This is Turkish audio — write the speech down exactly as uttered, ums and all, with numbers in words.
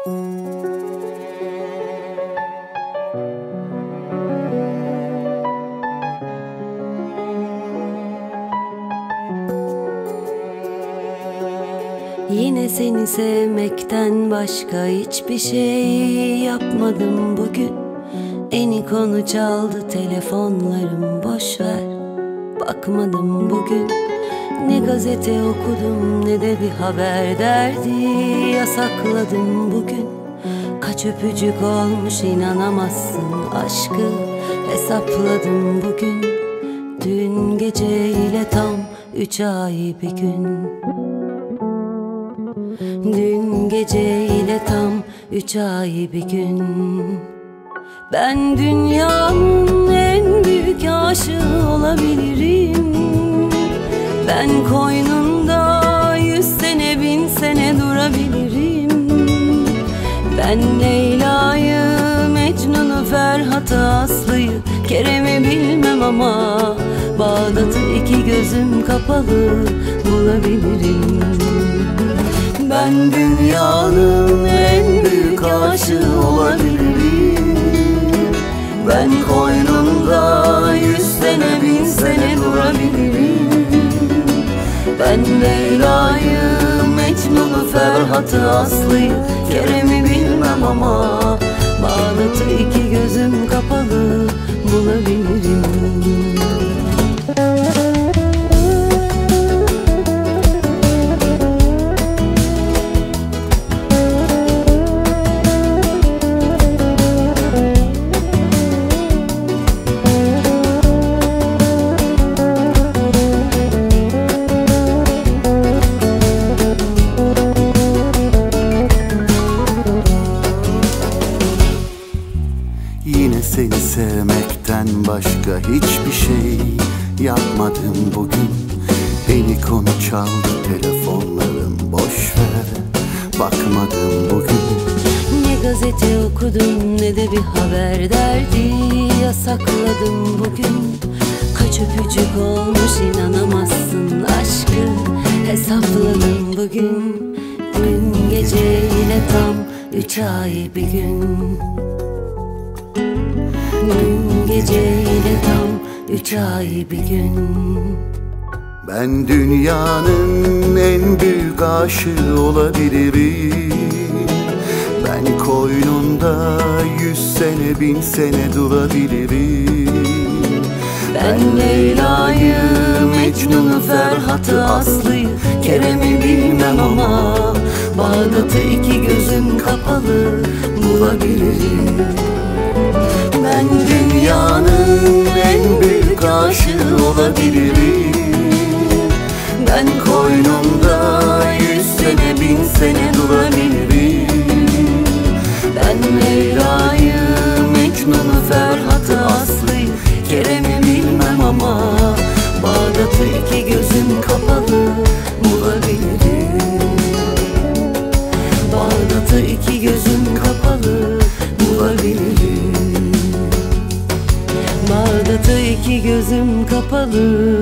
Yine seni sevmekten başka hiçbir şey yapmadım bugün. Eni konu çaldı telefonlarım, boşver, bakmadım bugün. Ne gazete okudum ne de bir haber derdi yasakladım bugün. Kaç öpücük olmuş inanamazsın, aşkı hesapladım bugün. Dün geceyle tam üç ay bir gün. Dün geceyle tam üç ay bir gün. Ben dünyanın en büyük aşığı olabilirim. Ben koynunda yüz sene bin sene durabilirim. Ben Leyla'yı, Mecnun'u, Ferhat'ı, Aslı'yı, Kerem'i bilmem ama Bağdat'ı iki gözüm kapalı bulabilirim. Ben dünyanın en büyük aşığı olabilirim. Ben koynunda yüz sene bin sene durabilirim. Ben Leyla'yı, Mecnun'u, Ferhat'ı, Aslı'yı, Kerem'i bilmem ama Bağdat'ı iki gözüm kapalı bulabilirim. Yine seni sevmekten başka hiçbir şey yapmadım bugün. Eni konu çaldı telefonlarım, boşver, bakmadım bugün. Ne gazete okudum ne de bir haber derdi yasakladım bugün. Kaç öpücük olmuş inanamazsın, aşkı hesapladım bugün. Dün geceyle tam üç ay bir gün. Dün geceyle tam üç ay bir gün. Ben dünyanın en büyük aşığı olabilirim. Ben koynunda yüz sene bin sene durabilirim. Ben Leyla'yı, Mecnun'u, Ferhat'ı, Aslı'yı, Kerem'i bilmem ama Bağdat'ı iki gözüm kapalı bulabilirim. Ben dünyanın en büyük aşığı olabilirim. Ben koynumda yüz sene bin sene durabilirim. Ben Leyla'yı, Mecnun'u, Ferhat'ı, Aslı'yı, Kerem'i bilmem ama Bağdat'ı iki gözüm kapalı bulabilirim. Bağdat'ı iki gözüm kapalı bulabilirim. Bağdat'ı iki gözüm kapalı